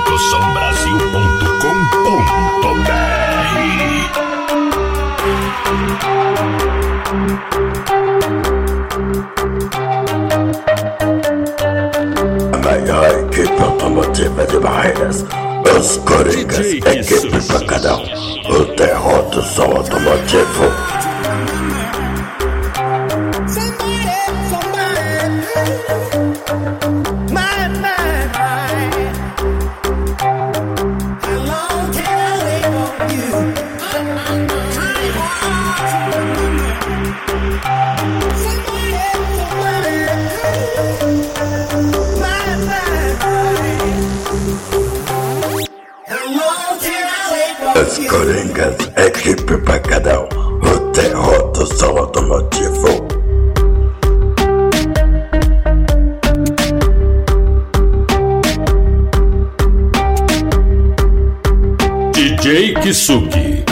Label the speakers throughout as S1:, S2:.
S1: A maior equipe automotiva de Barreiras, os Coringas, equipe pancadão, o terror do som automotivo. Os Coringas, equipe pancadão, o terror do som automotivo.
S2: DJ Kisugi.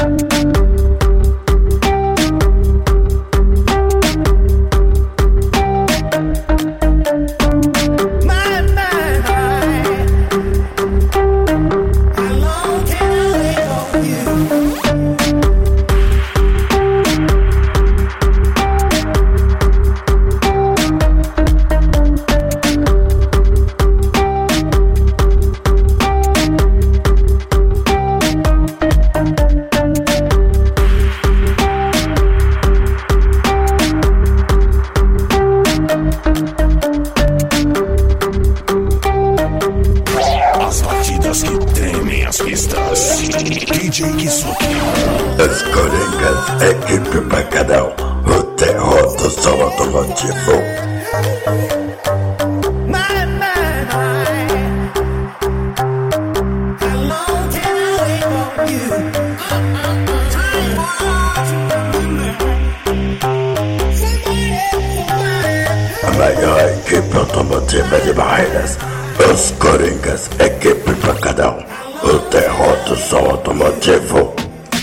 S3: Que tremem as pistas. DJ Kisugi.
S1: Os Coringas, equipe pancadão, o terror do som automotivo. A maior equipe automotiva de Barreiras, os Coringas, equipe pancadão, o terror do som automotivo.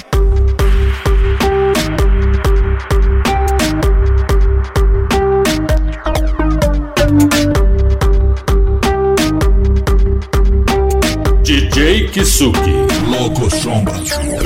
S2: DJ Kisugi.
S3: Loco Som Brasil.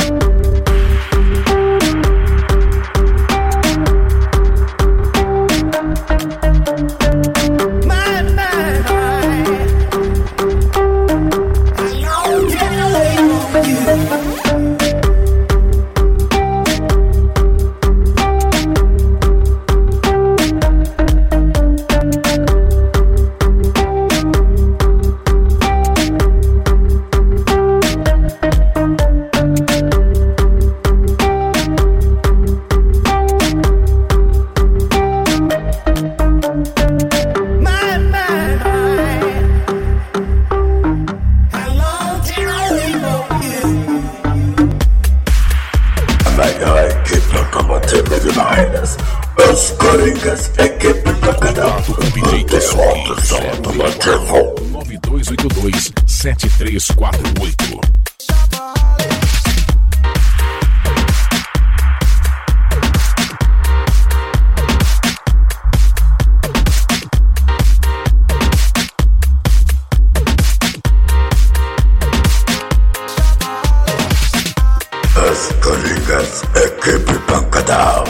S1: Maior equipe automotiva de Barreiras, os Coringas, equipe pancadão, o terror do som automotivo.
S3: 9282-7348.
S1: Os Coringas, equipe pancadão.